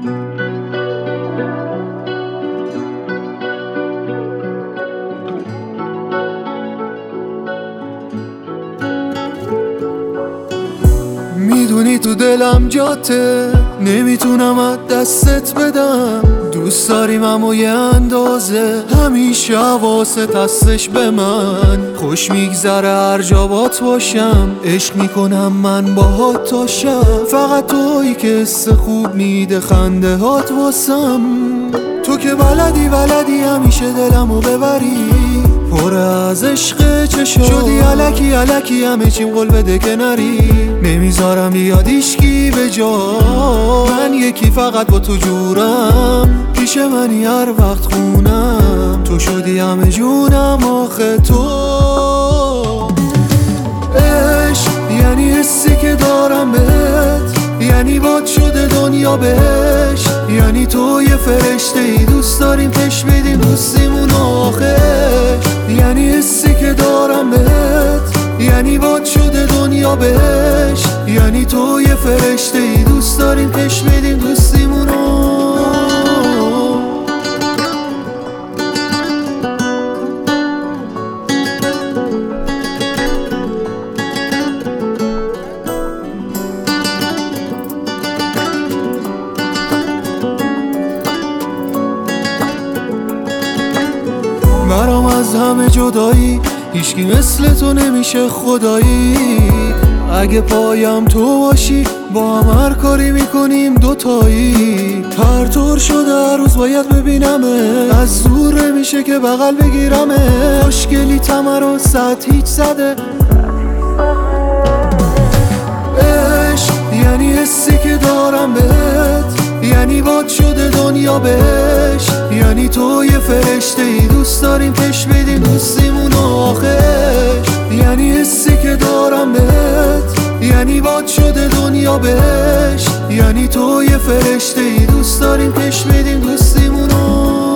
میدونی تو دلم جاته، نمیتونم از دستت بدم. دوست داریم اما یه اندازه، همیشه حواست هستش به من. خوش میگذره هر جا بات باشم، عشق میکنم من باهات تا شب. فقط تویی که حس خوب میده خنده هات واسم. تو که بلدی همیشه دلمو ببری، پر از عشق چشم شدی الکی همه چیم قول بده که نری. نمیذارم بیاد هیچکی به جا، من یکی فقط با تو جورم. پیش منی هر وقت خونم، تو شدی همه جونم آخه تو. عشق یعنی حسی که دارم بهت، یعنی باد شده دنیا بهش. یعنی تو یه فرشته ای دوست داریم پیش بدیم دوستیمون آخه. یعنی حسی که دارم بهت، یعنی باد شده دنیا بهش. یعنی تو یه فرشته ای دوست داریم پیش بدیم دوستیمون برام از همه جدایی، هیچکی مثل تو نمیشه خدایی. اگه پایم تو باشی، با هم هر کاری میکنیم دوتایی. تر شده هر روز باید ببینمه، از دور نمیشه که بغل بگیرمه. خوشگلی تمر و ساعت هیچ زده. عشق یعنی حسی که دارم بهت، یعنی باد شده دنیا بهش. یعنی تو یه فرشته ای دوست داریم پیش بدیم دوستیمون آخش. یعنی حسی که دارم بهت، یعنی باد شده دنیا بهش. یعنی تو یه فرشته ای دوست داریم پیش بدیم دوستیمون